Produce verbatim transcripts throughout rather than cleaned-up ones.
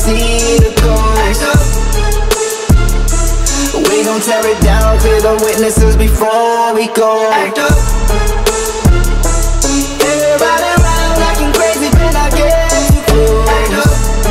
see the ghost. We gon' tear it down, clear the witnesses before we go. Act up. Everybody around acting crazy, but I get too close. Act up.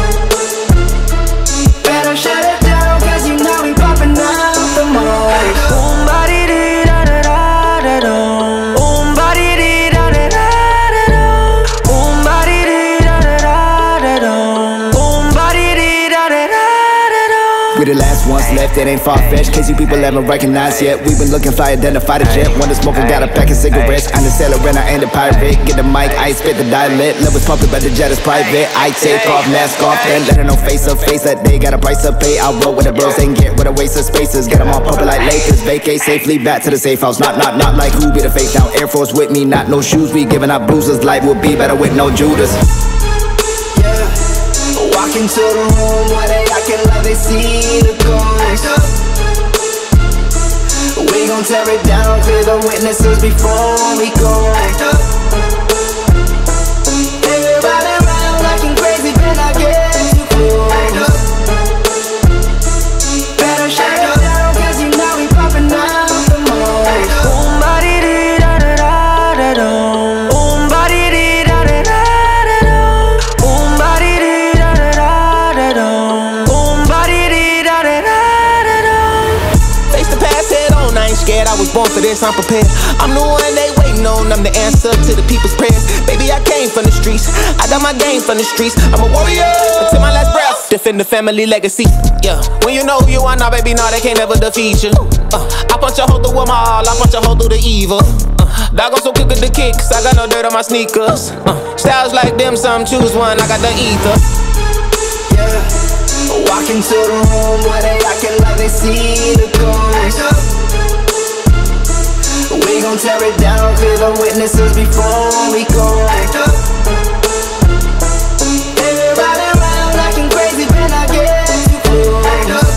Better shut it down, cause you know we poppin' out the most. Boom, body dee da da da da da. Boom, body dee da da da da da. Boom, body dee da da da da da. Boom, body dee da da da da da. We the last ones left, it ain't far-fetched. Case you people haven't recognized yet. We've been looking fly, identify the jet. Wonder smoker got a pack of cigarettes. I'm the sailor and I ain't the pirate. Get the mic, I spit the dialect. Levels pumping, but the jet is private. I take off, mask off, and let her know face up face that they got a price to pay. I roll with the bros, ain't get with a waste of spaces. Get them all pumping like Lakers. Vacate safely back to the safe house. Not, not, not like who be the fake now. Air Force with me, not no shoes. We giving out bruises. Life would be better with no Judas. Walk into the room where they acting like they see the ghost. We gon' tear it down, clear the witnesses before we go. Everybody around acting crazy, but I get too close. Better shut it down, cause you know we poppin' out the most. Boom, body dee da da da da da. Boom, body dee da da da da da. Boom, body dee da da da da da. Boom, body dee da da da da da. Face the past head on, I ain't scared, I was born for this, I'm prepared. I'm the one they waiting on, I'm the answer to the people's prayers. Baby, I came from the streets, I got my game from the streets. I'm a warrior until my last breath, defend the family legacy. Yeah, when you know who you are now, baby, nah, they can't never defeat you. uh, I punch a hole through them all, I punch a hole through the evil. uh, Dog, I'm so quick with the kicks, I got no dirt on my sneakers. uh, Styles like them, some choose one, I got the ether. Yeah, walk into the room where they acting like they see the ghost. We gon' tear it down, clear the witnesses before we go. Everybody around acting crazy, but I get too close.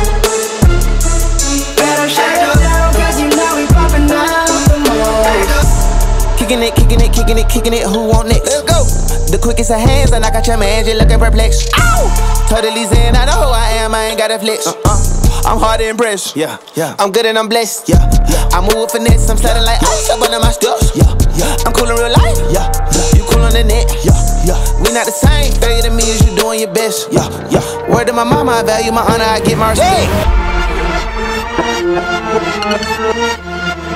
Better shut it down, cause you know we poppin' out the most. Kicking it, kicking it, kicking it, kicking it, who want next? Let's go! The quickest of hands, and I got your man, you looking perplexed. Ow! Totally zen, I know who I am, I ain't got a flex. Uh-uh. I'm hard to impress. Yeah, yeah. I'm good and I'm blessed. Yeah, yeah. I move with finesse. I'm sliding like ice up under my steps. Yeah, yeah. I'm cool in real life. Yeah, yeah. You cool on the net. Yeah, yeah. We not the same. Failure to me is you doing your best. Yeah, yeah. Word to my mama, I value my honor. I get my respect.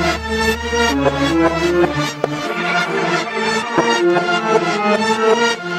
Yeah.